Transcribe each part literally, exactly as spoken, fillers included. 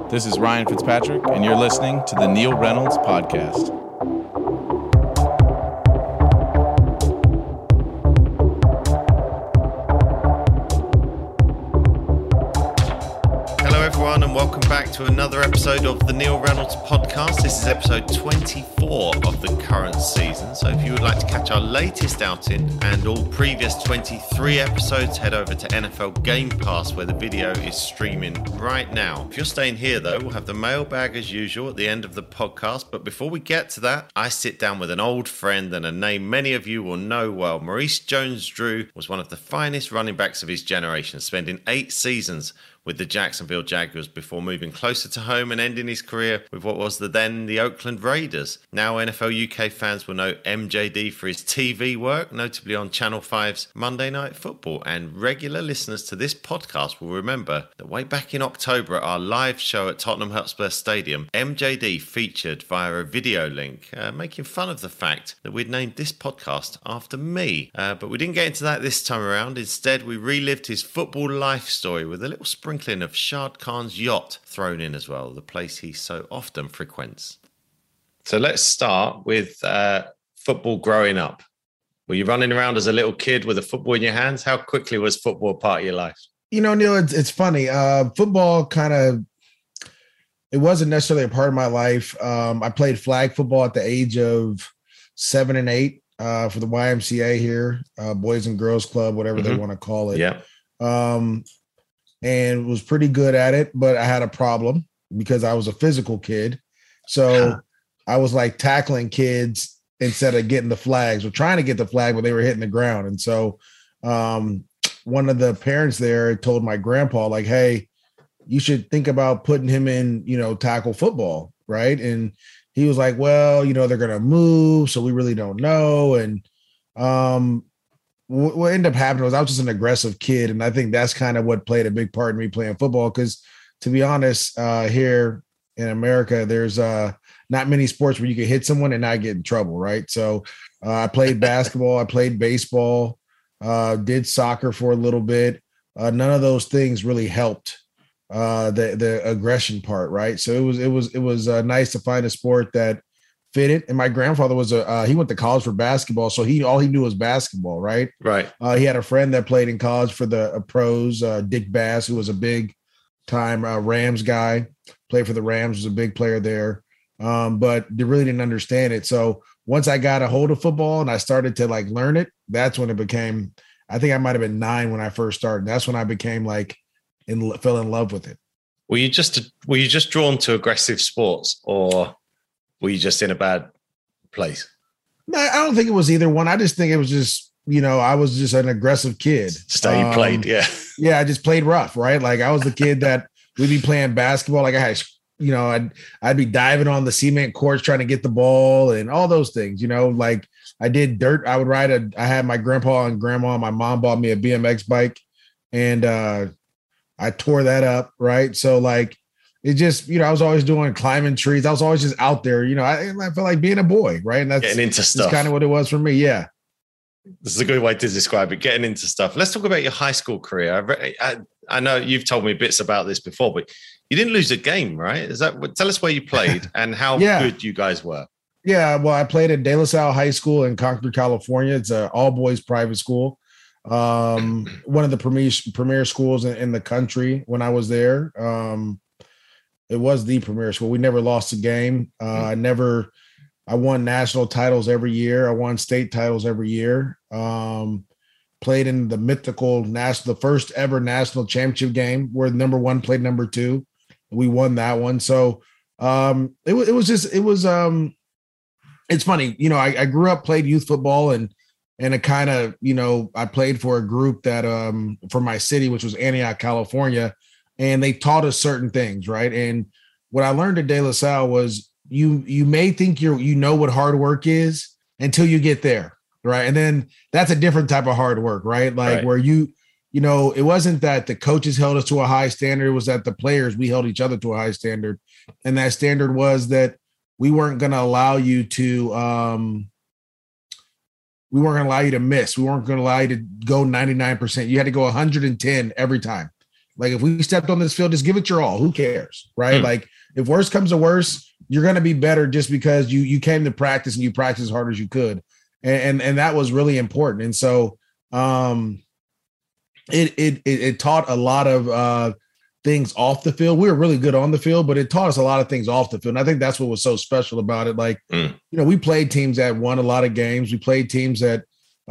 This is Ryan Fitzpatrick, and you're listening to the Neil Reynolds Podcast. Hello everyone, and welcome back to another episode of the Neil Reynolds Podcast. This is episode twenty-four of the current season. So if you would like to catch our latest outing and all previous twenty-three episodes, head over to N F L Game Pass, where the video is streaming right now. If you're staying here though, we'll have the mailbag as usual at the end of the podcast. But before we get to that, I sit down with an old friend and a name many of you will know well. Maurice Jones-Drew was one of the finest running backs of his generation, spending eight seasons with the Jacksonville Jaguars before moving closer to home and ending his career with what was the then the Oakland Raiders. Now N F L U K fans will know M J D for his T V work, notably on Channel five's Monday Night Football, and regular listeners to this podcast will remember that way back in October at our live show at Tottenham Hotspur Stadium, M J D featured via a video link, uh, making fun of the fact that we'd named this podcast after me. Uh, but we didn't get into that this time around. Instead, we relived his football life story with a little sprinkling of Shad Khan's yacht thrown in as well, the place he so often frequents. So let's start with uh, football growing up. Were you running around as a little kid with a football in your hands? How quickly was football part of your life? You know, Neil, it's, it's funny. Uh, football kind of, it wasn't necessarily a part of my life. Um, I played flag football at the age of seven and eight uh, for the Y M C A here, uh, Boys and Girls Club, whatever mm-hmm. they want to call it. Yeah. Um, and was pretty good at it, but I had a problem because I was a physical kid. So yeah. I was like tackling kids instead of getting the flags, or trying to get the flag, but they were hitting the ground. And so um, one of the parents there told my grandpa, like, hey, you should think about putting him in, you know, tackle football, right? And he was like, well, you know, they're going to move, so we really don't know. And um what ended up happening was I was just an aggressive kid. And I think that's kind of what played a big part in me playing football. Because to be honest, uh, here in America, there's uh, not many sports where you can hit someone and not get in trouble, right? So uh, I played basketball, I played baseball, uh, did soccer for a little bit. Uh, none of those things really helped uh, the the aggression part, right? So it was it was it was uh, nice to find a sport that fitted. And my grandfather was a uh, he went to college for basketball, so he all he knew was basketball, right? Right. Uh, he had a friend that played in college for the uh, pros, uh, Dick Bass, who was a big time uh, Rams guy, played for the Rams, was a big player there, um, but they really didn't understand it. So once I got a hold of football and I started to like learn it, that's when it became. I think I might have been nine when I first started. That's when I became like in fell in love with it. Were you just were you just drawn to aggressive sports, or were you just in a bad place? No, I don't think it was either one. I just think it was just, you know, I was just an aggressive kid. Just how you um, played, yeah. Yeah, I just played rough, right? Like I was the kid that we'd be playing basketball. Like I had, you know, I'd I'd be diving on the cement courts trying to get the ball and all those things, you know, like I did dirt. I would ride a, I had my grandpa and grandma, my mom bought me a B M X bike and uh, I tore that up, right? So like, it just, you know, I was always doing climbing trees. I was always just out there, you know, I, I felt like being a boy, right? And that's, getting into stuff. That's kind of what it was for me. Yeah. This is a good way to describe it, getting into stuff. Let's talk about your high school career. I, I, I know you've told me bits about this before, but you didn't lose a game, right? Is that, tell us where you played and how yeah. good you guys were. Yeah. Well, I played at De La Salle High School in Concord, California. It's an all boys private school. Um, one of the premier, premier schools in, in the country when I was there. Um, It was the premier school. We never lost a game. Uh, I never, I won national titles every year. I won state titles every year. Um, played in the mythical national, the first ever national championship game where number one played number two. We won that one. So um, it was, it was just, it was, um, it's funny. You know, I, I grew up, played youth football and, and it kind of, you know, I played for a group that um, for my city, which was Antioch, California. And they taught us certain things, right? And what I learned at De La Salle was you you may think you're you know what hard work is until you get there, right? And then that's a different type of hard work, right? Like right. where you, you know, it wasn't that the coaches held us to a high standard. It was that the players, we held each other to a high standard. And that standard was that we weren't going to allow you to um, we weren't going to allow you to miss. We weren't going to allow you to go ninety-nine percent. You had to go one hundred ten every time. Like if we stepped on this field, just give it your all. Who cares? Right. Mm. Like if worse comes to worse, you're going to be better just because you, you came to practice and you practiced as hard as you could. And, and, and that was really important. And so um, it, it, it, it taught a lot of uh, things off the field. We were really good on the field, but it taught us a lot of things off the field. And I think that's what was so special about it. Like, mm. you know, we played teams that won a lot of games. We played teams that,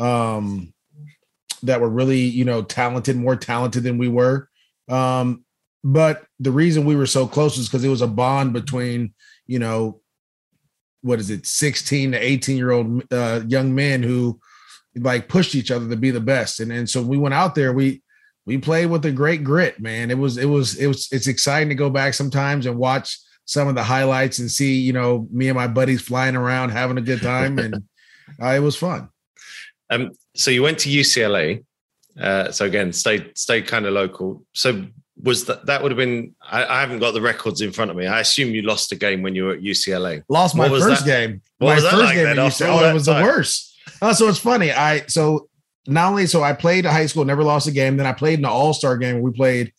um, that were really, you know, talented, more talented than we were. Um, but the reason we were so close is because it was a bond between, you know, what is it, sixteen to eighteen year old uh, young men who like pushed each other to be the best. And, and so we went out there, we, we played with a great grit, man. It was, it was, it was, it's exciting to go back sometimes and watch some of the highlights and see, you know, me and my buddies flying around, having a good time. And uh, it was fun. Um, so you went to U C L A. Uh, so again, stayed, stayed kind of local. So was that, that would have been, I, I haven't got the records in front of me. I assume you lost a game when you were at U C L A. Lost my first that? game. What my was that first like game then at U C L A. Oh, it was time? the worst. Oh, so it's funny. I, so not only, so I played at high school, never lost a game. Then I played in the all-star game where we played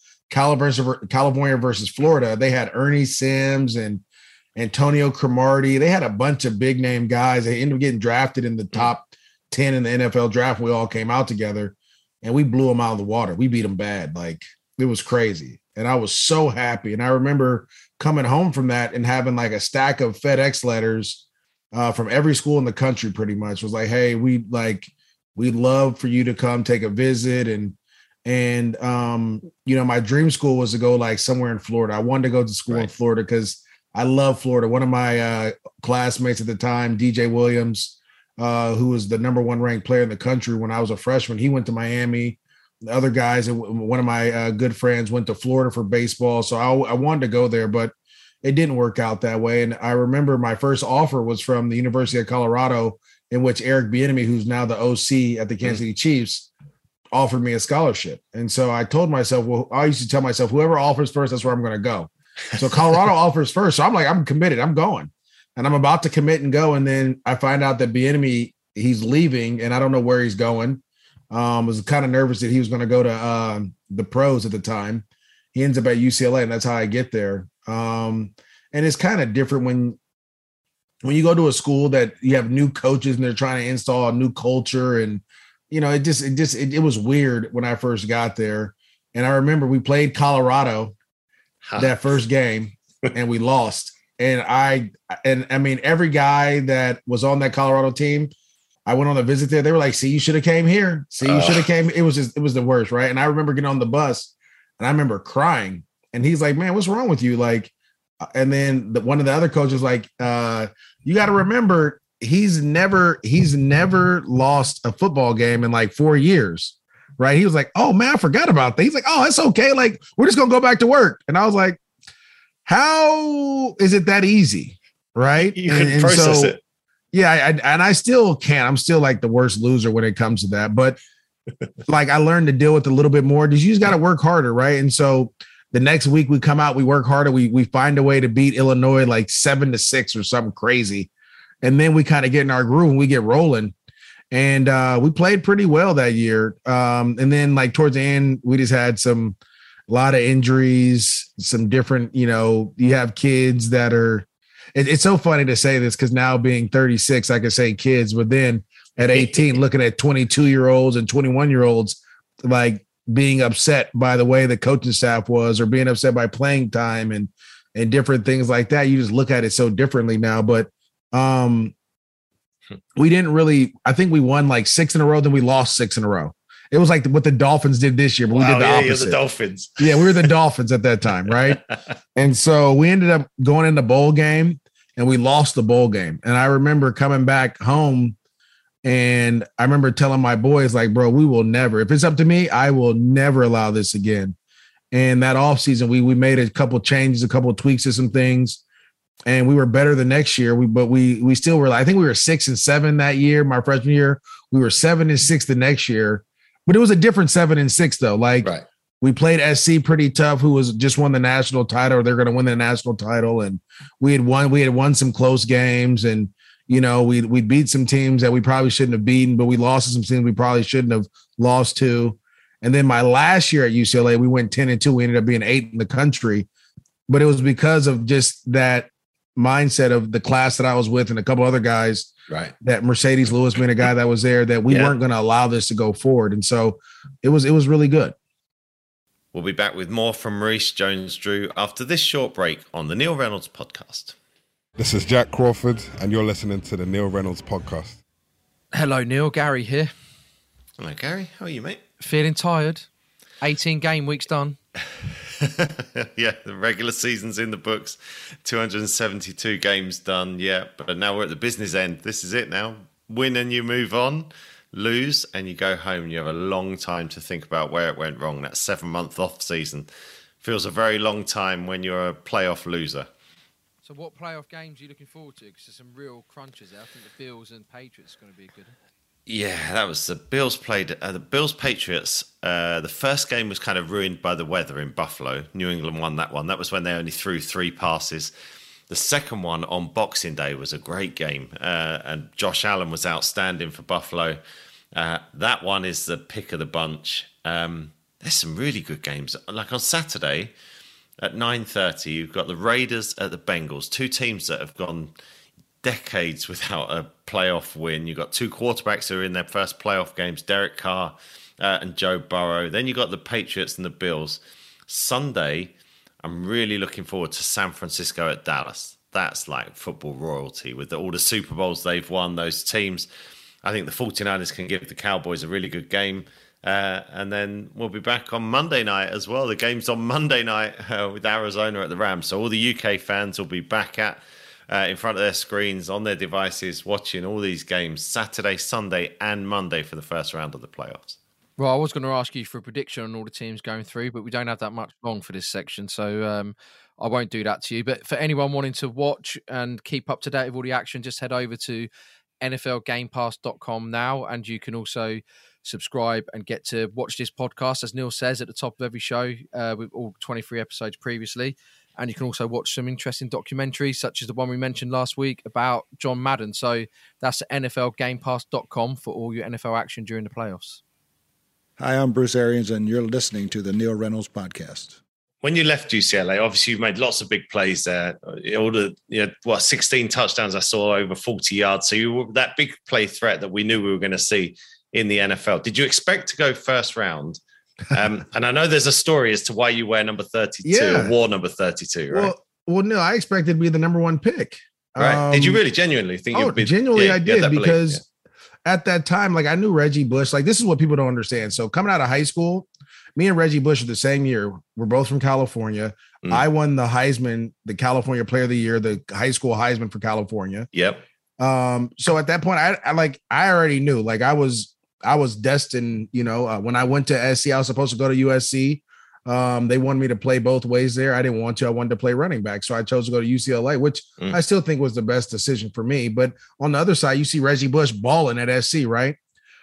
California versus Florida. They had Ernie Sims and Antonio Cromartie. They had a bunch of big name guys. They ended up getting drafted in the top ten in the N F L draft. We all came out together and we blew them out of the water. We beat them bad. Like it was crazy. And I was so happy. And I remember coming home from that and having like a stack of FedEx letters uh, from every school in the country pretty much. It was like, hey, we like, we'd love for you to come take a visit. And, and, um, you know, my dream school was to go like somewhere in Florida. I wanted to go to school right. in Florida because I love Florida. One of my uh, classmates at the time, D J Williams, uh, who was the number one ranked player in the country when I was a freshman, he went to Miami. The other guys, one of my uh, good friends went to Florida for baseball. So I, I wanted to go there, but it didn't work out that way. And I remember my first offer was from the University of Colorado, in which Eric Bieniemy, who's now the O C at the Kansas City Chiefs, offered me a scholarship. And so I told myself, well, I used to tell myself, whoever offers first, that's where I'm going to go. So Colorado offers first. So I'm like, I'm committed. I'm going. And I'm about to commit and go. And then I find out that Bieniemy, he's leaving and I don't know where he's going. Um, was kind of nervous that he was going to go to uh, the pros at the time. He ends up at U C L A, and that's how I get there. Um, and it's kind of different when when you go to a school that you have new coaches and they're trying to install a new culture. And, you know, it just it just it, it was weird when I first got there. And I remember we played Colorado huh. that first game and we lost. And I and I mean, every guy that was on that Colorado team, I went on a visit there. They were like, see, you should have came here. See, you uh, should have came. It was just, it was the worst. Right. And I remember getting on the bus and I remember crying and he's like, man, what's wrong with you? Like, and then the, one of the other coaches, like, uh, you got to remember, he's never, he's never lost a football game in like four years. Right. He was like, oh man, I forgot about that. He's like, oh, it's okay. Like, we're just going to go back to work. And I was like, how is it that easy? Right. You can and, process and so, it. Yeah, I, and I still can't. I'm still like the worst loser when it comes to that. But like I learned to deal with it a little bit more. You just got to work harder, right? And so the next week we come out, we work harder. We we find a way to beat Illinois like seven to six or something crazy, and then we kind of get in our groove and we get rolling. And uh, we played pretty well that year. Um, and then like towards the end, we just had some a lot of injuries, some different. You know, you have kids that are. It's so funny to say this because now being thirty-six, I can say kids, but then at eighteen, looking at twenty-two year olds and twenty-one year olds, like being upset by the way the coaching staff was or being upset by playing time and, and different things like that. You just look at it so differently now, but um, we didn't really, I think we won like six in a row. Then we lost six in a row. It was like what the Dolphins did this year, but wow, we did the yeah, opposite. You're the Dolphins. Yeah, we were the Dolphins at that time, right? And so we ended up going in the bowl game, and we lost the bowl game. And I remember coming back home, and I remember telling my boys, like, bro, we will never, if it's up to me, I will never allow this again. And that offseason, we we made a couple changes, a couple tweaks to some things, and we were better the next year. We but we we still were, I think we were six and seven that year, my freshman year. We were seven and six the next year. But it was a different seven and six, though. Like right. we played S C pretty tough, who was just won the national title, or they're going to win the national title. And we had won, we had won some close games, and you know, we we beat some teams that we probably shouldn't have beaten, but we lost to some teams we probably shouldn't have lost to. And then my last year at U C L A, we went ten and two. We ended up being eight in the country, but it was because of just that mindset of the class that I was with and a couple other guys, right? That Mercedes Lewis being a guy that was there, that we yeah. weren't going to allow this to go forward. And so it was, it was really good. We'll be back with more from Maurice Jones-Drew after this short break on the Neil Reynolds Podcast. This is Jack Crawford, and you're listening to the Neil Reynolds Podcast. Hello, Neil. Gary here. Hello, Gary. How are you, mate? Feeling tired. eighteen game weeks done. Yeah, the regular season's in the books. two hundred seventy-two games done. Yeah, but now we're at the business end. This is it now. Win and you move on. Lose and you go home. You have a long time to think about where it went wrong. That seven-month off season feels a very long time when you're a playoff loser. So what playoff games are you looking forward to? Because there's some real crunches there. I think the Bills and Patriots are going to be good. Yeah, that was the Bills played uh, the Bills Patriots. Uh, the first game was kind of ruined by the weather in Buffalo. New England won that one. That was when they only threw three passes. The second one on Boxing Day was a great game, uh, and Josh Allen was outstanding for Buffalo. Uh, that one is the pick of the bunch. Um, there's some really good games. Like on Saturday at nine thirty, you've got the Raiders at the Bengals, two teams that have gone decades without a playoff win. You've got two quarterbacks who are in their first playoff games, Derek Carr uh, and Joe Burrow. Then you've got the Patriots and the Bills. Sunday, I'm really looking forward to San Francisco at Dallas. That's like football royalty with the, all the Super Bowls they've won, those teams. I think the 49ers can give the Cowboys a really good game. Uh, and then we'll be back on Monday night as well. The game's on Monday night uh, with Arizona at the Rams. So all the U K fans will be back at Uh, in front of their screens, on their devices, watching all these games Saturday, Sunday, and Monday for the first round of the playoffs. Well, I was going to ask you for a prediction on all the teams going through, but we don't have that much long for this section, so um, I won't do that to you. But for anyone wanting to watch and keep up to date with all the action, just head over to N F L Game Pass dot com now, and you can also subscribe and get to watch this podcast, as Neil says, at the top of every show uh, with all twenty-three episodes previously. And you can also watch some interesting documentaries, such as the one we mentioned last week about John Madden. So that's at N F L Game Pass dot com for all your N F L action during the playoffs. Hi, I'm Bruce Arians, and you're listening to the Neil Reynolds Podcast. When you left U C L A, obviously you've made lots of big plays there. All the, you know, what, sixteen touchdowns I saw, over forty yards. So you were that big play threat that we knew we were going to see in the N F L. Did you expect to go first round? Um, and I know there's a story as to why you wear number thirty-two, yeah. or wore number thirty-two, right? Well, well, no, I expected to be the number one pick. Right. Um, did you really genuinely think oh, you'd be? Genuinely, yeah, I did, because yeah. at that time, like I knew Reggie Bush. Like this is what people don't understand. So coming out of high school, me and Reggie Bush are the same year. We're both from California. Mm. I won the Heisman, the California Player of the Year, the high school Heisman for California. Yep. Um, so at that point, I, I like I already knew, like I was. I was destined, you know, uh, when I went to S C, I was supposed to go to U S C. Um, they wanted me to play both ways there. I didn't want to. I wanted to play running back. So I chose to go to U C L A, which mm. I still think was the best decision for me. But on the other side, you see Reggie Bush balling at S C, right?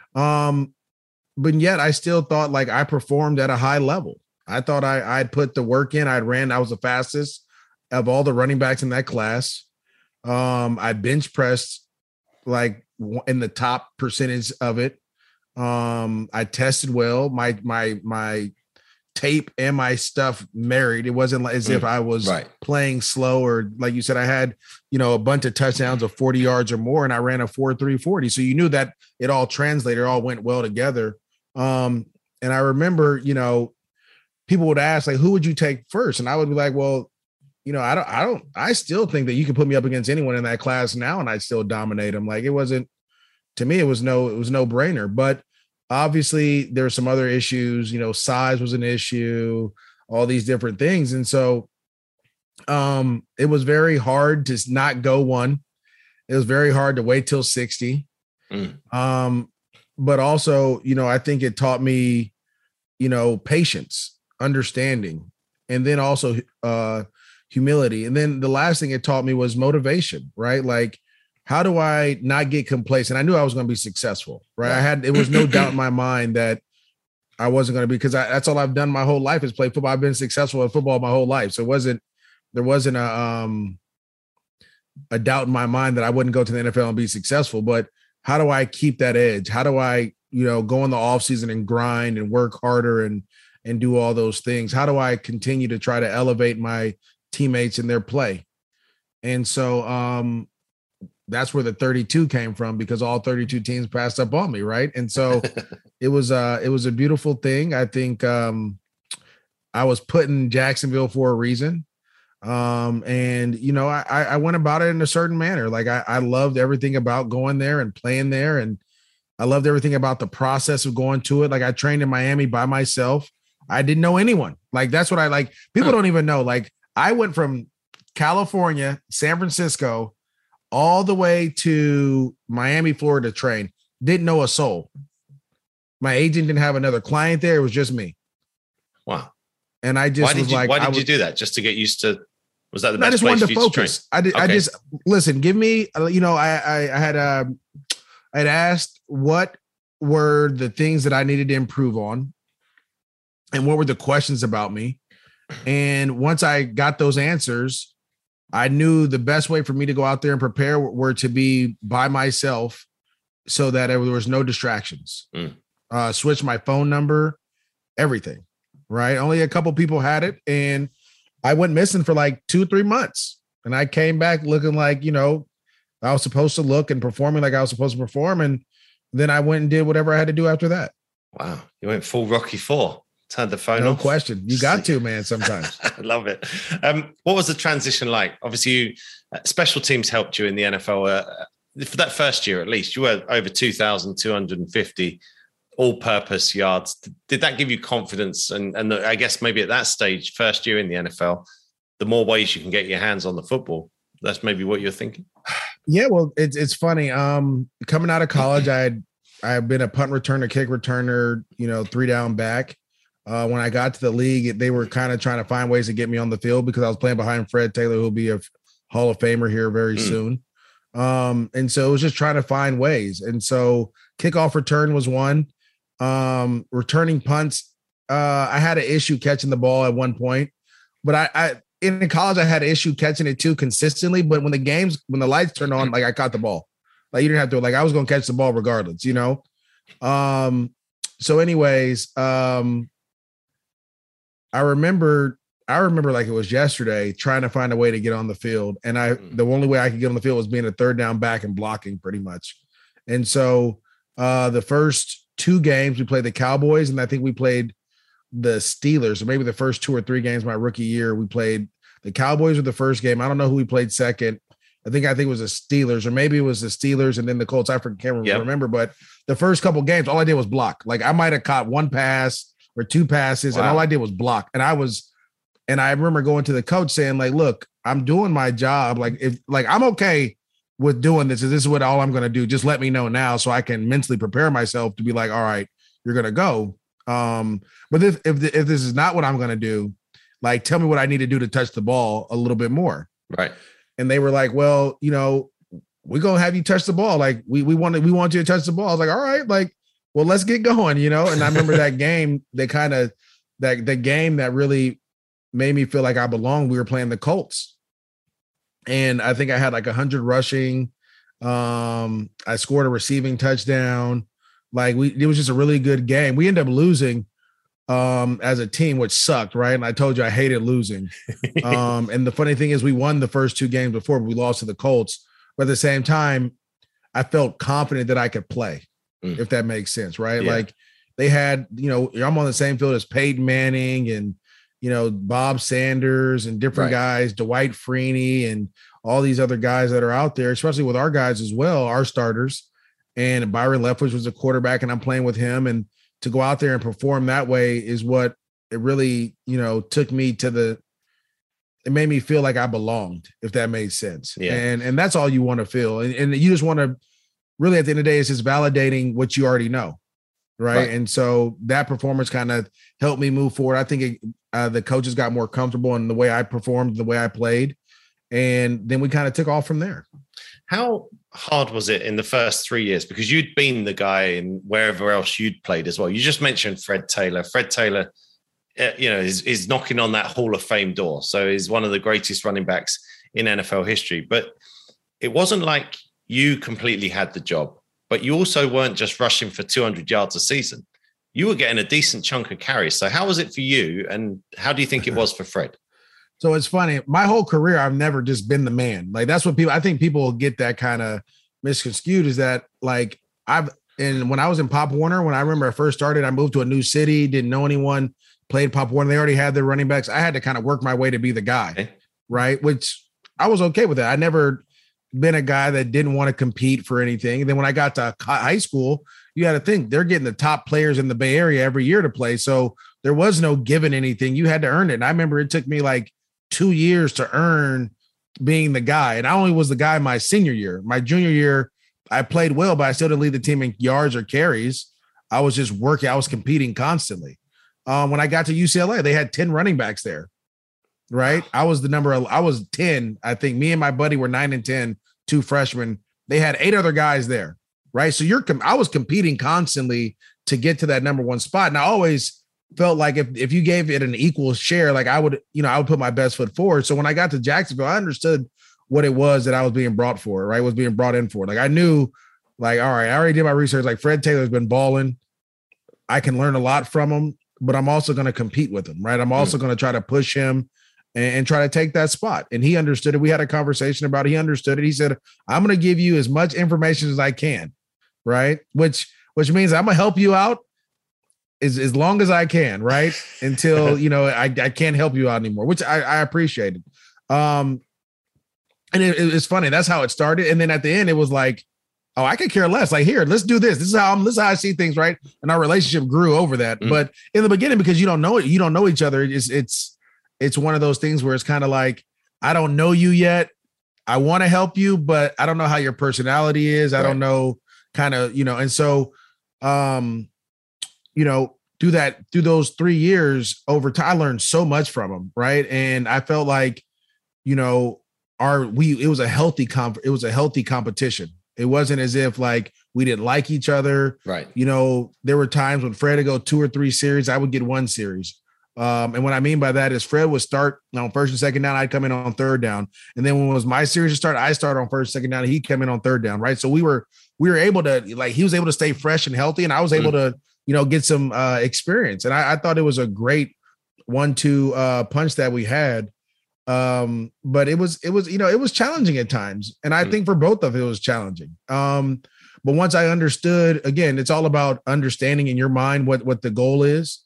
Um, but yet I still thought like I performed at a high level. I thought I, I'd put the work in. I'd ran. I was the fastest of all the running backs in that class. Um, I bench pressed like in the top percentage of it. Um, I tested well. My my my tape and my stuff married. It wasn't like as mm, if I was right. playing slow, or like you said, I had, you know, a bunch of touchdowns of forty yards or more, and I ran a four three forty. So you knew that it all translated, it all went well together. Um, and I remember, you know, people would ask like, who would you take first? And I would be like, well, you know, I don't, I don't, I still think that you can put me up against anyone in that class now, and I'd still dominate them. Like it wasn't, to me, it was no, it was no brainer. But obviously there's some other issues, you know, size was an issue, all these different things. And so um, it was very hard to not go one. It was very hard to wait till sixty. Mm. Um, but also, you know, I think it taught me, you know, patience, understanding, and then also uh, humility. And then the last thing it taught me was motivation, right? Like, how do I not get complacent? I knew I was going to be successful, right? I had, it was no doubt in my mind that I wasn't going to be, because I, that's all I've done my whole life is play football. I've been successful at football my whole life. So it wasn't, there wasn't a, um, a doubt in my mind that I wouldn't go to the N F L and be successful. But how do I keep that edge? How do I you know, go in the off season and grind and work harder and, and do all those things? How do I continue to try to elevate my teammates in their play? And so um, that's where the thirty-two came from, because all thirty-two teams passed up on me. Right. And so it was, uh, it was a beautiful thing. I think um, I was put in Jacksonville for a reason. Um, and, you know, I, I went about it in a certain manner. Like I, I loved everything about going there and playing there. And I loved everything about the process of going to it. Like I trained in Miami by myself. I didn't know anyone. Like, that's what I like. People don't even know. Like I went from California, San Francisco, all the way to Miami, Florida to train. Didn't know a soul. My agent didn't have another client there. It was just me. Wow. And I just why did was you, like, why did was, you do that? Just to get used to, was that the no, best I just place wanted to for you focus. To I did. okay. I just, listen, give me, you know, I, I, I had, um, I had asked what were the things that I needed to improve on and what were the questions about me. And once I got those answers, I knew the best way for me to go out there and prepare were to be by myself so that there was no distractions. Mm. Uh, switch my phone number, everything. Right. Only a couple people had it. And I went missing for like two, three months. And I came back looking like, you know, I was supposed to look and performing like I was supposed to perform. And then I went and did whatever I had to do after that. Wow. You went full Rocky Four, turned the phone no off. No question. You got to, man, sometimes. I love it. Um, what was the transition like? Obviously, you, uh, special teams helped you in the N F L. Uh, for that first year, at least, you were over two thousand two hundred fifty all-purpose yards. Did that give you confidence? And, and the, I guess maybe at that stage, first year in the N F L, the more ways you can get your hands on the football, that's maybe what you're thinking? Yeah, well, it's it's funny. Um, coming out of college, I had I had been a punt returner, kick returner, you know, three down back. Uh, when I got to the league, they were kind of trying to find ways to get me on the field because I was playing behind Fred Taylor, who'll be a Hall of Famer here very mm. soon. Um, and so it was just trying to find ways. And so kickoff return was one. Um, returning punts, uh, I had an issue catching the ball at one point, but I, I in college I had an issue catching it too consistently. But when the games, when the lights turned on, like I caught the ball, like you didn't have to, like I was going to catch the ball regardless, you know. Um, so, anyways, um, I remember, I remember like it was yesterday, trying to find a way to get on the field, and I the only way I could get on the field was being a third down back and blocking, pretty much. And so, uh, the first two games we played the Cowboys, and I think we played the Steelers, or maybe the first two or three games my rookie year. We played the Cowboys with the first game. I don't know who we played second. I think I think it was the Steelers, or maybe it was the Steelers and then the Colts. I can't yep. remember, but the first couple games, all I did was block. Like I might have caught one pass or two passes, wow. and all I did was block. And I was, and I remember going to the coach saying, like, "Look, I'm doing my job. Like if like I'm okay with doing this, and this is what all I'm going to do. Just let me know now so I can mentally prepare myself to be like, all right, you're going to go. Um, but if, if, if this is not what I'm going to do, like, tell me what I need to do to touch the ball a little bit more." Right. And they were like, well, you know, we're going to have you touch the ball. Like we, we want to, we want you to touch the ball. I was like, all right, like, well, let's get going, you know? And I remember that game, they kind of, that the game that really made me feel like I belonged. We were playing the Colts. And I think I had like a hundred rushing. Um, I scored a receiving touchdown. Like we, it was just a really good game. We ended up losing um, as a team, which sucked. Right. And I told you I hated losing. um, and the funny thing is we won the first two games before, but we lost to the Colts. But at the same time, I felt confident that I could play, mm. if that makes sense. Right. Yeah. Like they had, you know, I'm on the same field as Peyton Manning and, you know, Bob Sanders and different right. guys, Dwight Freeney and all these other guys that are out there, especially with our guys as well, our starters. And Byron Leftwich was a quarterback, and I'm playing with him. And to go out there and perform that way is what it really, you know, took me to the, it made me feel like I belonged, if that made sense. Yeah. And, and that's all you want to feel. And, and you just want to really, at the end of the day, it's just validating what you already know. Right? right. And so that performance kind of helped me move forward. I think it, uh, the coaches got more comfortable in the way I performed, the way I played. And then we kind of took off from there. How hard was it in the first three years? Because you'd been the guy in wherever else you'd played as well. You just mentioned Fred Taylor. Fred Taylor, uh, you know, is, is knocking on that Hall of Fame door. So he's one of the greatest running backs in N F L history. But it wasn't like you completely had the job. but you also weren't just rushing for two hundred yards a season. You were getting a decent chunk of carries. So how was it for you? And how do you think it was for Fred? So it's funny. My whole career, I've never just been the man. Like that's what people, I think people get that kind of misconstrued is that like I've, and when I was in Pop Warner, when I remember I first started, I moved to a new city, didn't know anyone, played Pop Warner. They already had their running backs. I had to kind of work my way to be the guy, okay. right? Which I was okay with that. I never been a guy that didn't want to compete for anything. And then when I got to high school, you had to think they're getting the top players in the Bay Area every year to play. So there was no giving anything. You had to earn it. And I remember it took me like two years to earn being the guy. And I only was the guy my senior year. My junior year, I played well, but I still didn't lead the team in yards or carries. I was just working. I was competing constantly. Um, when I got to U C L A, they had ten running backs there, right? I was the number, I was ten. I think me and my buddy were nine and ten, two freshmen. They had eight other guys there, right? So you're, I was competing constantly to get to that number one spot. And I always felt like if, if you gave it an equal share, like I would, you know, I would put my best foot forward. So when I got to Jacksonville, I understood what it was that I was being brought for, right? Was being brought in for. Like I knew, like, all right, I already did my research. Like Fred Taylor's been balling. I can learn a lot from him, but I'm also going to compete with him, right? I'm also mm. going to try to push him and, and try to take that spot. And he understood it. We had a conversation about it. He understood it. He said, I'm going to give you as much information as I can, right? Which, which means I'm going to help you out as, as long as I can, right? Until, you know, I, I can't help you out anymore, which I, I appreciated. Um, and it, it was funny. That's how it started. And then at the end, it was like, oh, I could care less. Like, here, let's do this. This is how I'm, this is how I see things, right? And our relationship grew over that. Mm. But in the beginning, because you don't know it, you don't know each other. It's it's it's one of those things where it's kind of like, I don't know you yet. I want to help you, but I don't know how your personality is. I right. don't know, kind of, you know. And so, um, you know, through that, through those three years over time, I learned so much from him, right? And I felt like, you know, our we it was a healthy comp, it was a healthy competition. It wasn't as if like we didn't like each other. Right. You know, there were times when Fred would go two or three series, I would get one series. Um, and what I mean by that is Fred would start on first and second down. I'd come in on third down. And then when it was my series to start, I started on first, second down. And he'd come in on third down. Right. So we were, we were able to, like, he was able to stay fresh and healthy. And I was able mm. to, you know, get some uh, experience. And I, I thought it was a great one, two uh, punch that we had. Um, but it was, it was, you know, it was challenging at times. And I mm. think for both of it, it was challenging. Um, but once I understood, again, it's all about understanding in your mind what, what the goal is,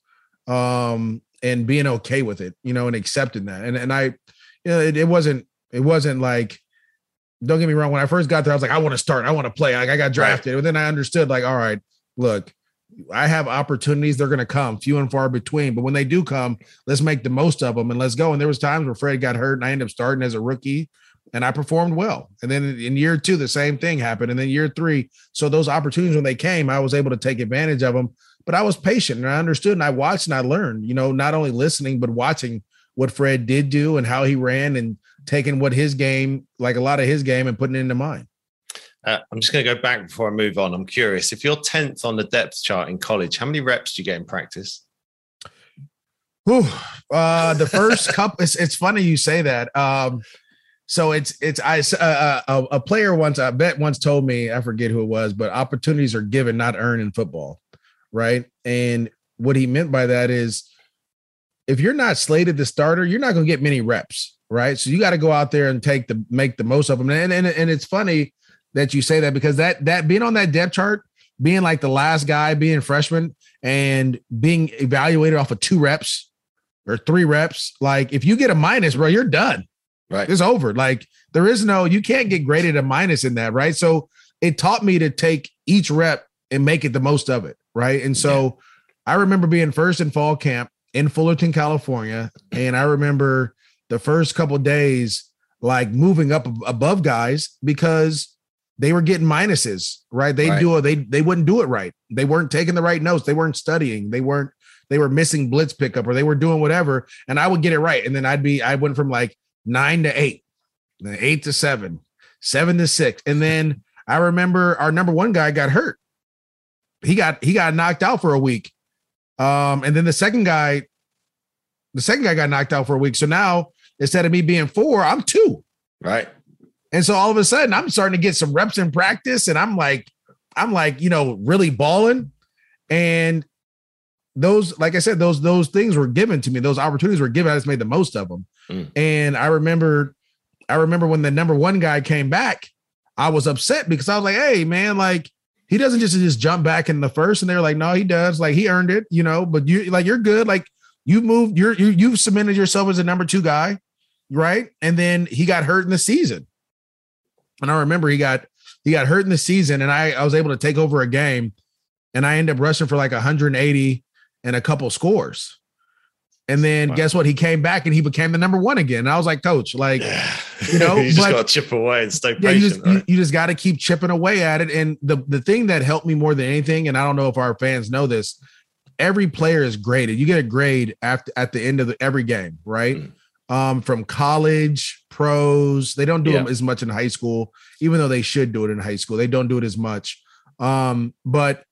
um, and being okay with it, you know, and accepting that. And, and I, you know, it, it wasn't, it wasn't like, don't get me wrong. When I first got there, I was like, I want to start, I want to play. Like I got drafted. Right. And then I understood like, all right, look, I have opportunities. They're going to come few and far between, but when they do come, let's make the most of them and let's go. And there was times where Fred got hurt and I ended up starting as a rookie and I performed well. And then in year two, the same thing happened. And then year three. So those opportunities, when they came, I was able to take advantage of them, but I was patient and I understood and I watched and I learned, you know, not only listening, but watching what Fred did do and how he ran and taking what his game, like a lot of his game, and putting it into mine. Uh, I'm just going to go back before I move on. I'm curious, if you're tenth on the depth chart in college, how many reps do you get in practice? Whew, uh, the first couple, it's, it's funny you say that. Um, so it's, it's, I, uh, a, a player once, I bet once told me, I forget who it was, but opportunities are given, not earned in football. Right. And what he meant by that is if you're not slated the starter, you're not going to get many reps. Right. So you got to go out there and take the, make the most of them. And, and, and it's funny that you say that because that, that being on that depth chart, being like the last guy, being freshman and being evaluated off of two reps or three reps, like if you get a minus, bro, you're done. Right. It's over. Like there is no, you can't get graded a minus in that. Right. So it taught me to take each rep and make it the most of it. Right. And so yeah. I remember being first in fall camp in Fullerton, California. And I remember the first couple of days, like moving up above guys because they were getting minuses, right? They right. do it. They, they wouldn't do it right. They weren't taking the right notes. They weren't studying. They weren't, they were missing blitz pickup or they were doing whatever. And I would get it right. And then I'd be, I went from like nine to eight, then eight to seven, seven to six. And then I remember our number one guy got hurt. He got, he got knocked out for a week. Um, and then the second guy, the second guy got knocked out for a week. So now instead of me being four, I'm two. Right. And so all of a sudden I'm starting to get some reps in practice and I'm like, I'm like, you know, really balling. And those, like I said, those, those things were given to me. Those opportunities were given. I just made the most of them. Mm. And I remember, I remember when the number one guy came back, I was upset because I was like, hey man, like he doesn't just, just jump back in the first. And they're like, no, he does. Like he earned it, you know, but you like, you're good. Like you moved, you're, you, you've cemented yourself as a number two guy. Right. And then he got hurt in the season. And I remember he got, he got hurt in the season and I, I was able to take over a game and I ended up rushing for like one hundred eighty and a couple scores. And then wow. guess what? He came back and he became the number one again. And I was like, coach, like, yeah. you know, you just but, got to chip away and stay yeah, patient. You just, right? you, you just got to keep chipping away at it. And the, the thing that helped me more than anything, and I don't know if our fans know this, every player is graded. You get a grade after at the end of the, every game, right? Mm. Um, from college, pros, they don't do yeah. them as much in high school, even though they should do it in high school. They don't do it as much. Um, but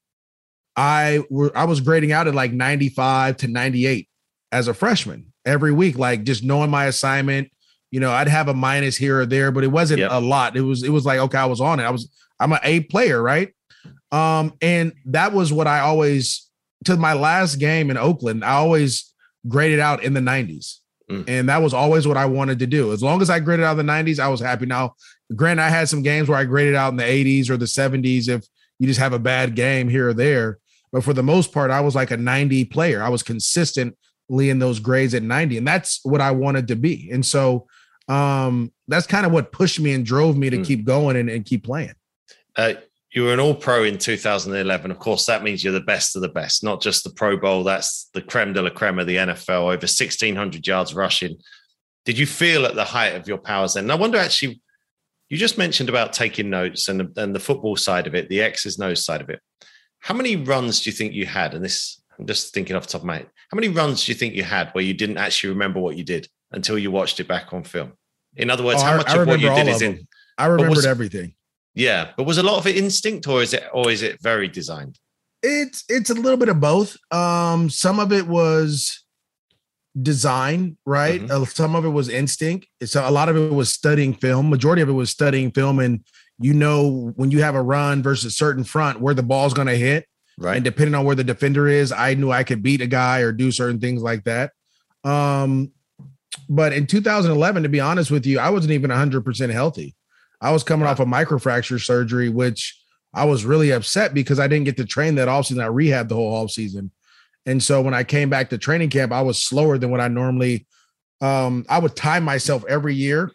I were I was grading out at like ninety-five to ninety-eight as a freshman every week, like just knowing my assignment. You know, I'd have a minus here or there, but it wasn't yep. a lot. It was it was like, okay, I was on it. I was I'm an A player, right? Um, and that was what I always, to my last game in Oakland, I always graded out in the nineties. Mm. And that was always what I wanted to do. As long as I graded out in the nineties, I was happy. Now, granted, I had some games where I graded out in the eighties or the seventies if you just have a bad game here or there. But for the most part, I was like a ninety player. I was consistently in those grades at ninety. And that's what I wanted to be. And so um, that's kind of what pushed me and drove me to mm. keep going and, and keep playing. Uh, you were an all-pro in two thousand eleven. Of course, that means you're the best of the best, not just the Pro Bowl. That's the creme de la creme of the N F L, over sixteen hundred yards rushing. Did you feel at the height of your powers then? And I wonder, actually, you just mentioned about taking notes and, and the football side of it, the X's and O's side of it. How many runs do you think you had? And this, I'm just thinking off the top of my head. How many runs do you think you had where you didn't actually remember what you did until you watched it back on film? In other words, oh, how much I, I of what you did is in? I remembered was, everything. Yeah, but was a lot of it instinct, or is it, or is it very designed? It's it's a little bit of both. Um, some of it was design, right? Mm-hmm. Uh, some of it was instinct. It's a, a lot of it was studying film. Majority of it was studying film, and you know when you have a run versus a certain front where the ball's going to hit, right? And depending on where the defender is, I knew I could beat a guy or do certain things like that. Um, but in two thousand eleven, to be honest with you, I wasn't even one hundred percent healthy. I was coming wow. off a microfracture surgery, which I was really upset because I didn't get to train that offseason. I rehabbed the whole offseason. And so when I came back to training camp, I was slower than what I normally um, I would time myself every year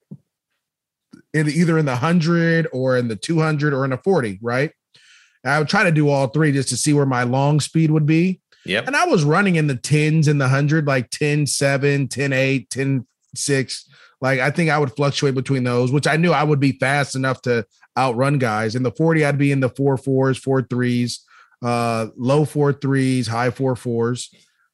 in either in the one hundred or in the two hundred or in the forty, right? And I would try to do all three just to see where my long speed would be. Yep. And I was running in the tens in the one hundred, like ten seven, ten eight, ten six. Like, I think I would fluctuate between those, which I knew I would be fast enough to outrun guys. In the forty, I'd be in the four fours, four threes, uh, low four threes, high four fours,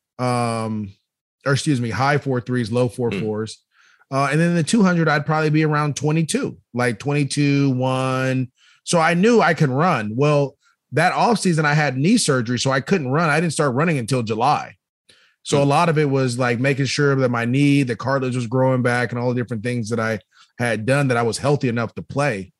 um, or excuse me, high four threes, low four mm. fours. Uh, and then in the two hundred, I'd probably be around twenty-two, like twenty-two, one. So I knew I could run. Well, that offseason, I had knee surgery, so I couldn't run. I didn't start running until July. So a lot of it was like making sure that my knee, the cartilage was growing back and all the different things that I had done, that I was healthy enough to play.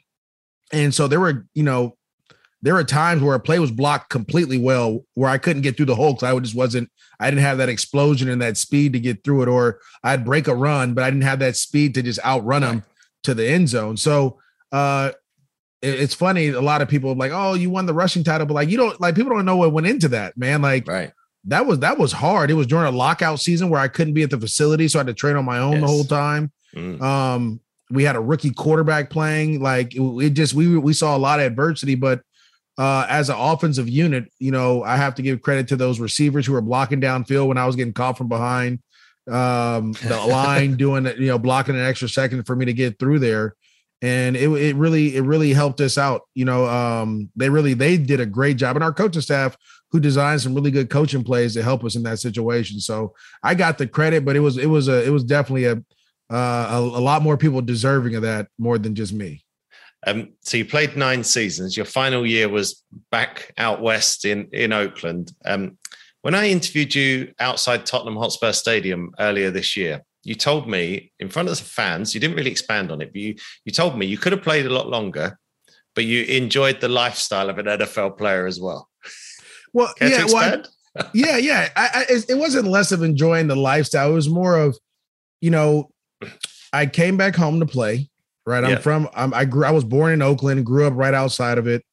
And so there were, you know, there were times where a play was blocked completely well, where I couldn't get through the hole because I just wasn't, I didn't have that explosion and that speed to get through it, or I'd break a run, but I didn't have that speed to just outrun them to the end zone. So uh, it, it's funny. A lot of people are like, oh, you won the rushing title, but like, you don't, like, people don't know what went into that, man. Like, right. That was that was hard. It was during a lockout season where I couldn't be at the facility, so I had to train on my own yes. the whole time. Mm. Um, we had a rookie quarterback playing. Like it, it just we we saw a lot of adversity, but uh, as an offensive unit, you know, I have to give credit to those receivers who were blocking downfield when I was getting caught from behind. Um, the line doing you know blocking an extra second for me to get through there, and it it really it really helped us out. You know, um, they really they did a great job, and our coaching staff, who designed some really good coaching plays to help us in that situation. So I got the credit, but it was, it was a, it was definitely a, uh, a, a lot more people deserving of that more than just me. Um, so you played nine seasons. Your final year was back out West in, in Oakland. Um, when I interviewed you outside Tottenham Hotspur Stadium earlier this year, you told me in front of the fans, you didn't really expand on it, but you, you told me you could have played a lot longer, but you enjoyed the lifestyle of an N F L player as well. Well, Care yeah, to well, expand? I- yeah, yeah. I, I, it it wasn't less of enjoying the lifestyle. It was more of, you know, I came back home to play. Right, I'm Yeah. from. I'm, I grew. I was born in Oakland. Grew up right outside of it.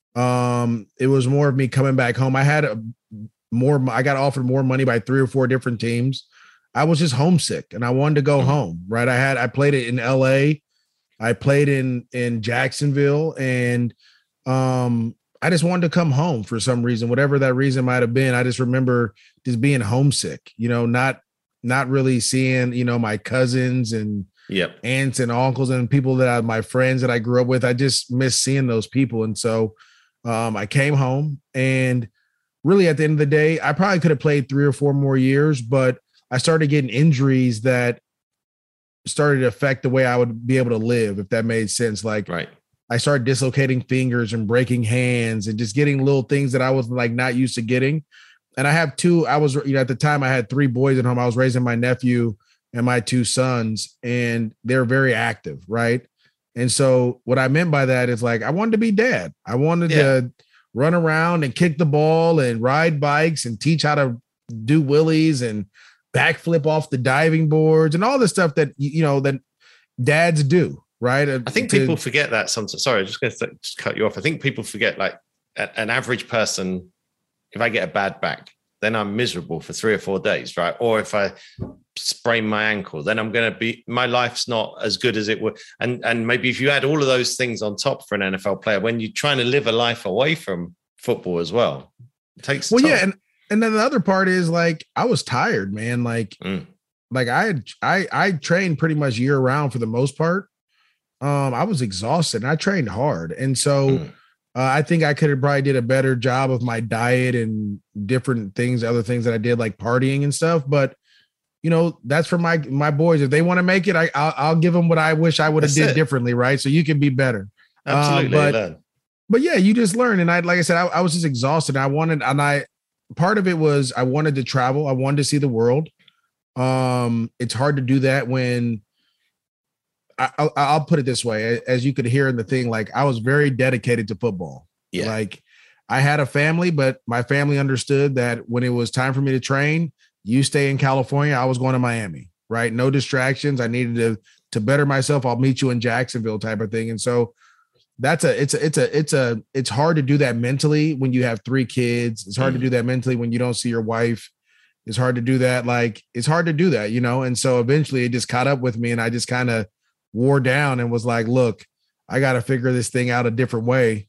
Um, it was more of me coming back home. I had a more. I got offered more money by three or four different teams. I was just homesick, and I wanted to go Mhm. home. Right, I had. I played it in L A. I played in in Jacksonville, and um, I just wanted to come home for some reason, whatever that reason might have been. I just remember just being homesick. You know, not not really seeing you know my cousins and Yep. aunts and uncles and people that I, my friends that I grew up with. I just miss seeing those people. And so um, I came home, and really at the end of the day, I probably could have played three or four more years, but I started getting injuries that started to affect the way I would be able to live, if that made sense. Like Right. I started dislocating fingers and breaking hands and just getting little things that I was like not used to getting. And I have two, I was, you know, at the time I had three boys at home. I was raising my nephew and my two sons, and they're very active. Right. And so what I meant by that is like, I wanted to be dad. I wanted Yeah. to run around and kick the ball and ride bikes and teach how to do wheelies and backflip off the diving boards and all the stuff that, you know, that dads do. Right. I think To- people forget that sometimes. Sorry, I'm just going to just cut you off. I think people forget like a- an average person, if I get a bad back, then I'm miserable for three or four days, right? Or if I sprain my ankle, then I'm going to be, my life's not as good as it would. And and maybe if you add all of those things on top for an N F L player, when you're trying to live a life away from football as well, it takes well, toll. yeah. And, and then the other part is like, I was tired, man. Like, Mm. like I had, I, I trained pretty much year round for the most part. Um, I was exhausted and I trained hard. And so, Mm. Uh, I think I could have probably did a better job of my diet and different things, other things that I did, like partying and stuff. But you know, that's for my my boys. If they want to make it, I I'll, I'll give them what I wish I would have That's did it. differently, right? So you can be better. Absolutely. but- learn. But yeah, you just learn. And I, like I said, I, I was just exhausted. I wanted, and I part of it was I wanted to travel. I wanted to see the world. Um, it's hard to do that when. I, I'll, I'll put it this way, as you could hear in the thing, like I was very dedicated to football. Yeah. Like I had a family, but my family understood that when it was time for me to train, you stay in California, I was going to Miami, right? No distractions. I needed to to better myself. I'll meet you in Jacksonville type of thing. And so that's a it's a it's a it's a it's hard to do that mentally when you have three kids. It's hard Mm. to do that mentally when you don't see your wife. It's hard to do that. Like it's hard to do that, you know. And so eventually it just caught up with me, and I just kind of wore down and was like, look, I got to figure this thing out a different way.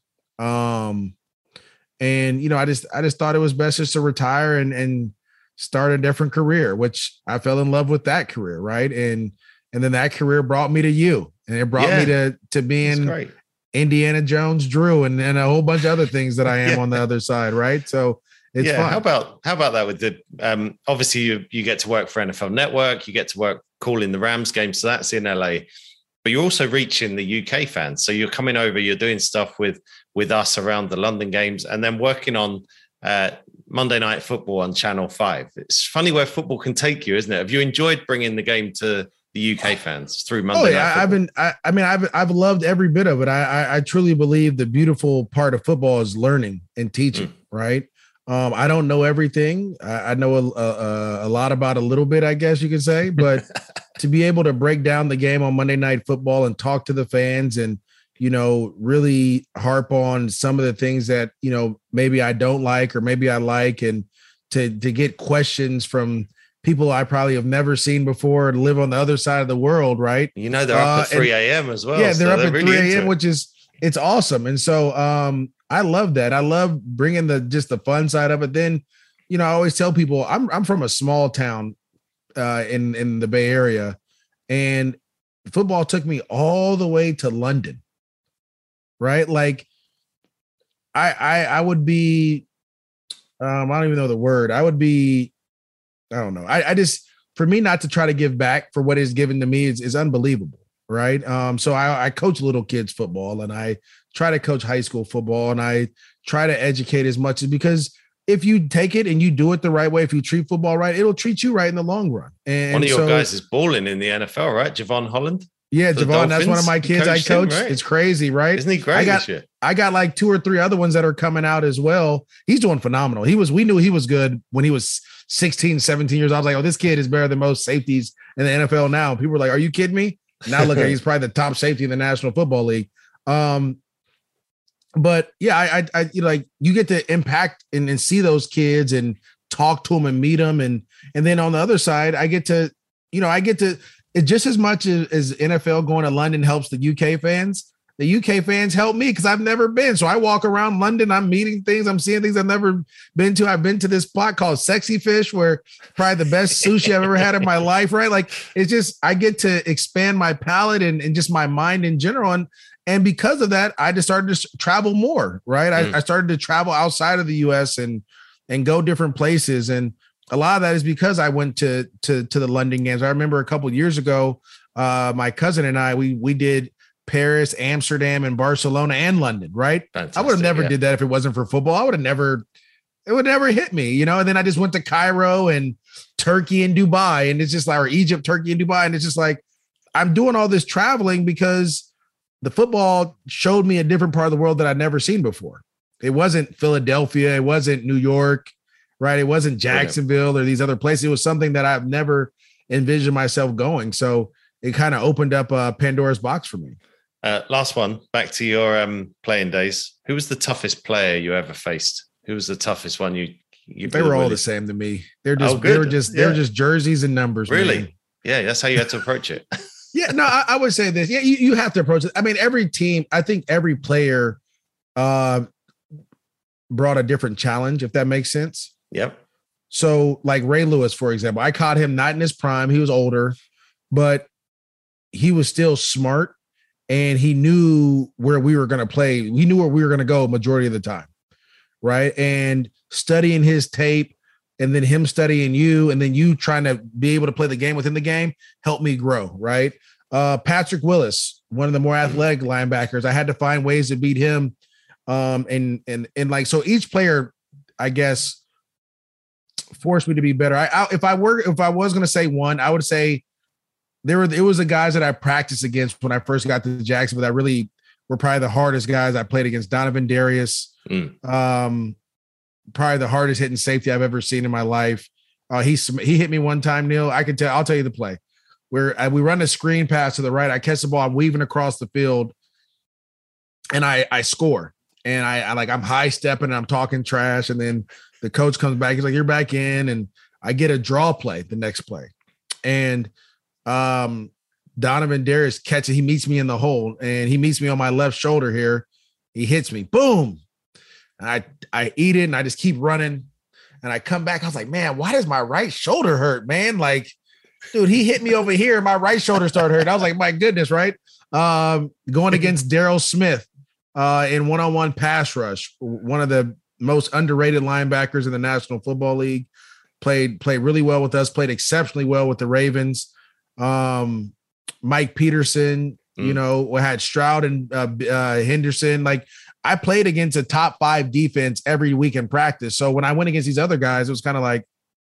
Um, and you know, I just, I just thought it was best just to retire and, and start a different career, which I fell in love with that career. Right. And, and then that career brought me to you, and it brought Yeah. me to, to That's being great. Indiana Jones, Drew, and, and a whole bunch of other things that I am Yeah. on the other side. Right. So it's yeah. fun. How about how about that with the um obviously you you get to work for N F L Network, you get to work calling the Rams games, so that's in L A. But you're also reaching the U K fans. So you're coming over, you're doing stuff with with us around the London games, and then working on uh, Monday Night Football on Channel five. It's funny where football can take you, isn't it? Have you enjoyed bringing the game to the U K fans through Monday Oh Night yeah, Football? I've been. I, I mean, I've I've loved every bit of it. I, I I truly believe the beautiful part of football is learning and teaching. Mm. Right. Um, I don't know everything. I, I know a, a a lot about a little bit, I guess you could say. But to be able to break down the game on Monday Night Football and talk to the fans, and you know, really harp on some of the things that you know maybe I don't like or maybe I like, and to to get questions from people I probably have never seen before and live on the other side of the world, right? You know, they're up Uh, at three a.m. as well. yeah, they're so up at really three into a.m., it. which is it's awesome. And so um, I love that. I love bringing the just the fun side of it. Then, you know, I always tell people I'm I'm from a small town uh, in in the Bay Area, and football took me all the way to London. Right, like I I I would be um, I don't even know the word. I would be I don't know. I, I just for me not to try to give back for what is given to me is, is unbelievable. Right. Um, so I, I coach little kids football, and I try to coach high school football, and I try to educate as much as because if you take it and you do it the right way, if you treat football right, it'll treat you right in the long run. And One of your so, guys is balling in the N F L, right? Javon Holland. Yeah, Javon, that's one of my kids I coach. Him, right? It's crazy, right? Isn't he great I got, this year? I got like two or three other ones that are coming out as well. He's doing phenomenal. He was, we knew he was good when he was sixteen, seventeen years old. I was like, oh, this kid is better than most safeties in the N F L now. People were like, are you kidding me? Now look at he's probably the top safety in the National Football League. Um, but yeah, I, I, I you know, like you get to impact and, and see those kids and talk to them and meet them. And, and then on the other side, I get to, you know, I get to, it just as much as, as N F L going to London helps the U K fans, the U K fans help me because I've never been. So I walk around London, I'm meeting things, I'm seeing things I've never been to. I've been to this spot called Sexy Fish, where probably the best sushi I've ever had in my life, right? Like it's just, I get to expand my palate and, and just my mind in general. And, and because of that, I just started to travel more, right? Mm. I, I started to travel outside of the U S and, and go different places. And a lot of that is because I went to to to the London games. I remember a couple of years ago, uh, my cousin and I we we did Paris, Amsterdam, and Barcelona and London. Right? Fantastic, I would have never yeah. did that if it wasn't for football. I would have never. It would never hit me, you know. And then I just went to Cairo and Turkey and Dubai, and it's just like or Egypt, Turkey, and Dubai, and it's just like I'm doing all this traveling because the football showed me a different part of the world that I'd never seen before. It wasn't Philadelphia. It wasn't New York. Right. It wasn't Jacksonville or these other places. It was something that I've never envisioned myself going. So it kind of opened up a Pandora's box for me. Uh, last one, back to your um, playing days. Who was the toughest player you ever faced? Who was the toughest one you? you they were all the same to me. They're just, oh, they were just, yeah. they're just jerseys and numbers. Really? Man. Yeah. That's how you had to approach it. yeah. No, I, I would say this. Yeah. You, you have to approach it. I mean, every team, I think every player uh, brought a different challenge, if that makes sense. Yep. So like Ray Lewis, for example, I caught him not in his prime. He was older, but he was still smart and he knew where we were going to play. He knew where we were going to go majority of the time. Right. And studying his tape and then him studying you and then you trying to be able to play the game within the game helped me grow. Right. Uh, Patrick Willis, one of the more athletic linebackers, I had to find ways to beat him. Um, and, and, and like, so each player, I guess, forced me to be better. I, I if I were if I was going to say one, I would say there were it was the guys that I practiced against when I first got to Jacksonville that really were probably the hardest guys I played against. Donovan Darius, mm. um, probably the hardest hitting safety I've ever seen in my life. Uh, he he hit me one time, Neil. I can tell. I'll tell you the play where uh, we run a screen pass to the right. I catch the ball. I'm weaving across the field, and I I score. And I, I like I'm high stepping and I'm talking trash, and then the coach comes back. He's like, "You're back in," and I get a draw play the next play, and um, Donovan Darius catches. He meets me in the hole, and he meets me on my left shoulder here. He hits me, boom. And I I eat it, and I just keep running, and I come back. I was like, "Man, why does my right shoulder hurt, man? Like, dude, he hit me over here, and my right shoulder started hurting." I was like, "My goodness, right?" Um, going against Daryl Smith. Uh, in one-on-one pass rush, one of the most underrated linebackers in the National Football League, played played really well with us, played exceptionally well with the Ravens. Um, Mike Peterson, mm. you know, we had Stroud and uh, uh, Henderson. Like I played against a top five defense every week in practice. So when I went against these other guys, it was kind of like,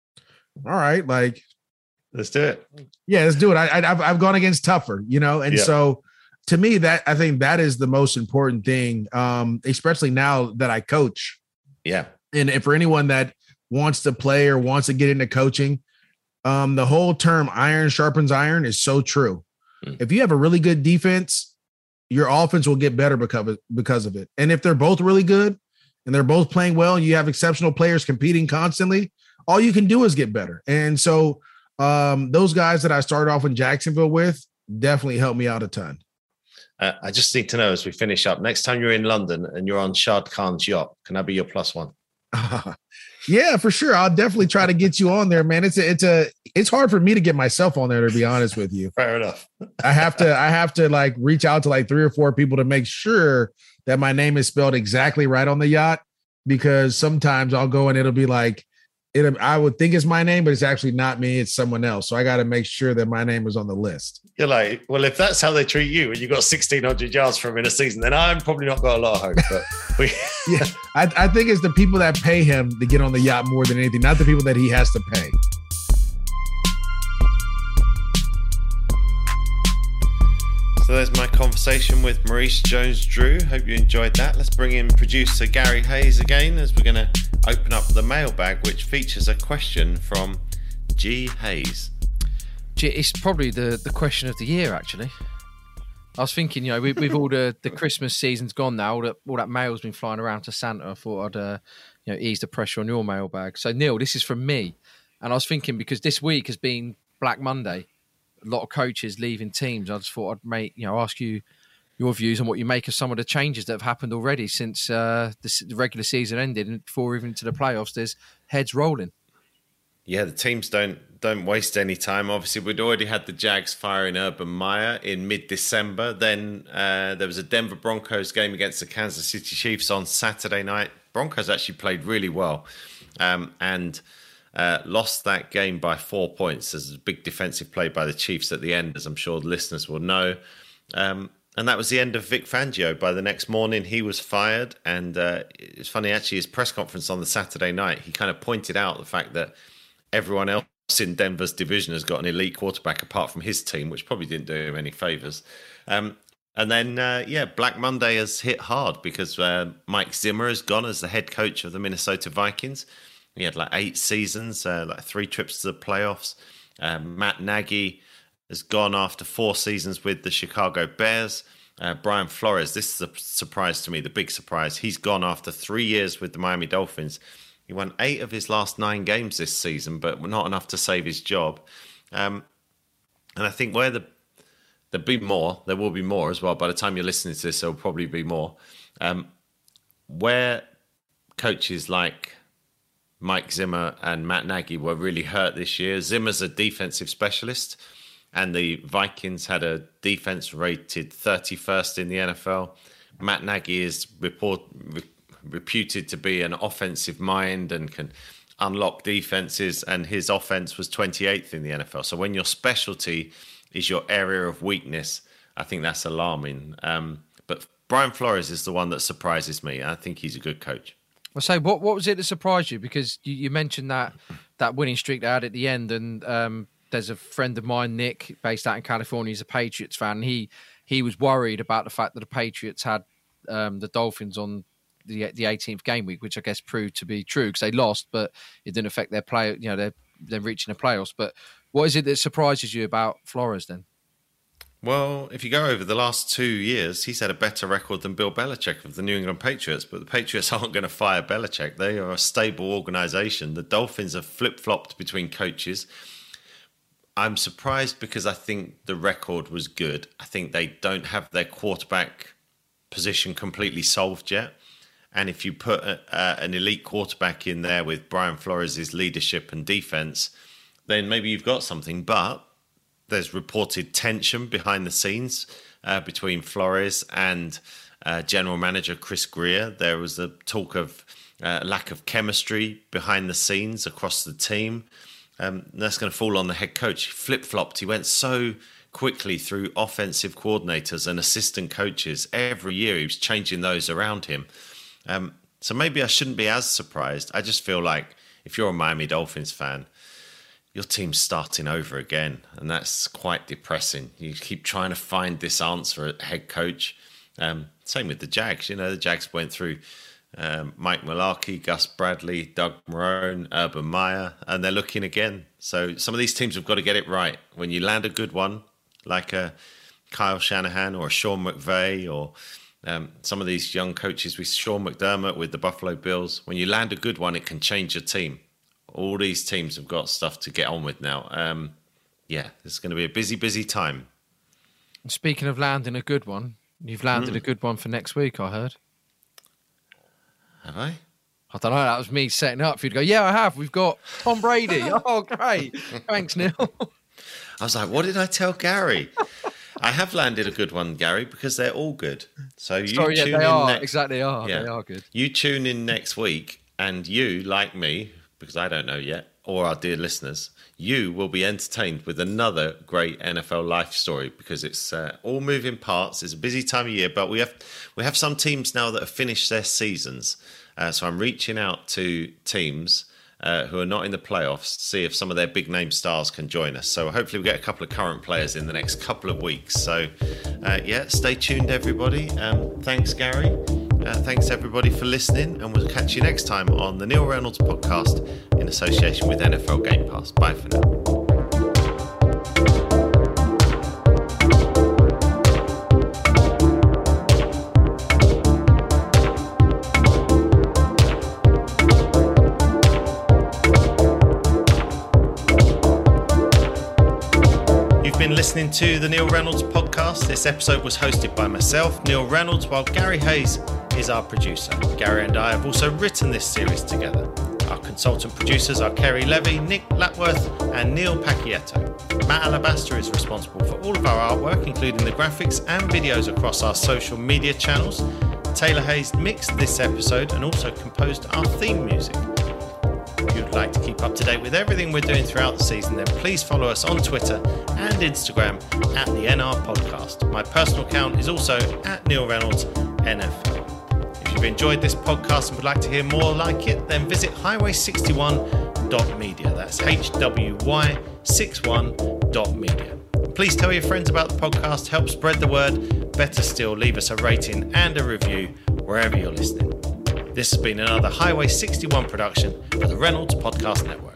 all right, like let's do it. Yeah, let's do it. I, I, I've I've gone against tougher, you know, and yeah. so. To me, that I think that is the most important thing, um, especially now that I coach. Yeah. And, and for anyone that wants to play or wants to get into coaching, um, the whole term iron sharpens iron is so true. Mm. If you have a really good defense, your offense will get better because of, because of it. And if they're both really good and they're both playing well, and you have exceptional players competing constantly, all you can do is get better. And so um, those guys that I started off in Jacksonville with definitely helped me out a ton. Uh, I just need to know as we finish up, next time you're in London and you're on Shad Khan's yacht, can I be your plus one? Uh, yeah, for sure. I'll definitely try to get you on there, man. It's a, it's a, it's hard for me to get myself on there, to be honest with you. Fair enough. I have to, I have to like reach out to like three or four people to make sure that my name is spelled exactly right on the yacht, because sometimes I'll go and it'll be like, it, I would think it's my name, but it's actually not me. It's someone else. So I got to make sure that my name is on the list. You're like, well, if that's how they treat you and you got sixteen hundred yards from in a season, then I've probably not got a lot of hope. But we yeah, I, I think it's the people that pay him to get on the yacht more than anything, not the people that he has to pay. So there's my conversation with Maurice Jones-Drew. Hope you enjoyed that. Let's bring in producer Gary Hayes again as we're going to open up the mailbag, which features a question from G. Hayes. It's probably the, the question of the year, actually. I was thinking, you know, with, with all the, the Christmas season's gone now, all that, all that mail's been flying around to Santa. I thought I'd uh, you know, ease the pressure on your mailbag. So, Neil, this is from me. And I was thinking, because this week has been Black Monday, a lot of coaches leaving teams. I just thought I'd make, you know, ask you your views on what you make of some of the changes that have happened already since uh, the, the regular season ended, and before even into the playoffs, there's heads rolling. Yeah, the teams don't don't waste any time. Obviously, we'd already had the Jags firing Urban Meyer in mid-December. Then uh, there was a Denver Broncos game against the Kansas City Chiefs on Saturday night. Broncos actually played really well, um, and Uh, lost that game by four points. There's a big defensive play by the Chiefs at the end, as I'm sure the listeners will know. Um, and that was the end of Vic Fangio. By the next morning, he was fired. And uh, it's funny, actually, his press conference on the Saturday night, he kind of pointed out the fact that everyone else in Denver's division has got an elite quarterback apart from his team, which probably didn't do him any favours. Um, and then, uh, yeah, Black Monday has hit hard because uh, Mike Zimmer has gone as the head coach of the Minnesota Vikings. He had like eight seasons, uh, like three trips to the playoffs. Um, Matt Nagy has gone after four seasons with the Chicago Bears. Uh, Brian Flores, this is a surprise to me, the big surprise. He's gone after three years with the Miami Dolphins. He won eight of his last nine games this season, but not enough to save his job. Um, and I think where the there'll be more, there will be more as well. By the time you're listening to this, there'll probably be more. Um, where coaches like Mike Zimmer and Matt Nagy were really hurt this year. Zimmer's a defensive specialist, and the Vikings had a defense rated thirty-first in the N F L. Matt Nagy is report, re, reputed to be an offensive mind and can unlock defenses, and his offense was twenty-eighth in the N F L. So when your specialty is your area of weakness, I think that's alarming. Um, but Brian Flores is the one that surprises me. I think he's a good coach. Well, so what what was it that surprised you? Because you, you mentioned that that winning streak they had at the end, and um, there's a friend of mine, Nick, based out in California. He's a Patriots fan. And he he was worried about the fact that the Patriots had um, the Dolphins on the the eighteenth game week, which I guess proved to be true because they lost, but it didn't affect their play. You know, they're they're reaching the playoffs. But what is it that surprises you about Flores then? Well, if you go over the last two years, he's had a better record than Bill Belichick of the New England Patriots. But the Patriots aren't going to fire Belichick. They are a stable organization. The Dolphins have flip-flopped between coaches. I'm surprised because I think the record was good. I think they don't have their quarterback position completely solved yet. And if you put a, uh, an elite quarterback in there with Brian Flores' leadership and defense, then maybe you've got something. But there's reported tension behind the scenes uh, between Flores and uh, general manager Chris Greer. There was a talk of uh, lack of chemistry behind the scenes across the team. Um, that's going to fall on the head coach. He flip-flopped. He went so quickly through offensive coordinators and assistant coaches. Every year he was changing those around him. Um, so maybe I shouldn't be as surprised. I just feel like if you're a Miami Dolphins fan, your team's starting over again, and that's quite depressing. You keep trying to find this answer at head coach. Um, same with the Jags. You know, the Jags went through um, Mike Mularkey, Gus Bradley, Doug Marrone, Urban Meyer, and they're looking again. So some of these teams have got to get it right. When you land a good one, like a Kyle Shanahan or a Sean McVay or um, some of these young coaches with Sean McDermott with the Buffalo Bills, when you land a good one, it can change your team. All these teams have got stuff to get on with now. Um, yeah, it's going to be a busy, busy time. Speaking of landing a good one, you've landed mm. a good one for next week, I heard. Have I? I don't know. That was me setting up for you to go, yeah, I have. We've got Tom Brady. Oh, great. Thanks, Neil. I was like, what did I tell Gary? I have landed a good one, Gary, because they're all good. So you Sorry, tune yeah, they in are. next... Exactly, they are. Yeah. They are good. You tune in next week, and you, like me, because I don't know yet, or our dear listeners, you will be entertained with another great N F L life story because it's uh, all moving parts. It's a busy time of year, but we have we have some teams now that have finished their seasons. Uh, so I'm reaching out to teams uh, who are not in the playoffs to see if some of their big name stars can join us. So hopefully we'll get a couple of current players in the next couple of weeks. So uh, yeah, stay tuned, everybody. Um, thanks, Gary. Uh, thanks, everybody, for listening. And we'll catch you next time on the Neil Reynolds podcast in association with N F L Game Pass. Bye for now. Listening to the Neil Reynolds podcast. This episode was hosted by myself, Neil Reynolds, while Gary Hayes is our producer. Gary and I have also written this series together. Our consultant producers are Kerry Levy, Nick Lapworth and Neil Pacchietto. Matt Alabaster is responsible for all of our artwork, including the graphics and videos across our social media channels. Taylor Hayes mixed this episode and also composed our theme music. If you'd like to keep up to date with everything we're doing throughout the season, then please follow us on Twitter and Instagram at the N R Podcast. My personal account is also at Neil Reynolds N F L. If you've enjoyed this podcast and would like to hear more like it, then visit highway sixty-one dot media. That's H W Y sixty-one dot media. Please tell your friends about the podcast, help spread the word. Better still, leave us a rating and a review wherever you're listening. This has been another Highway sixty-one production for the Reynolds Podcast Network.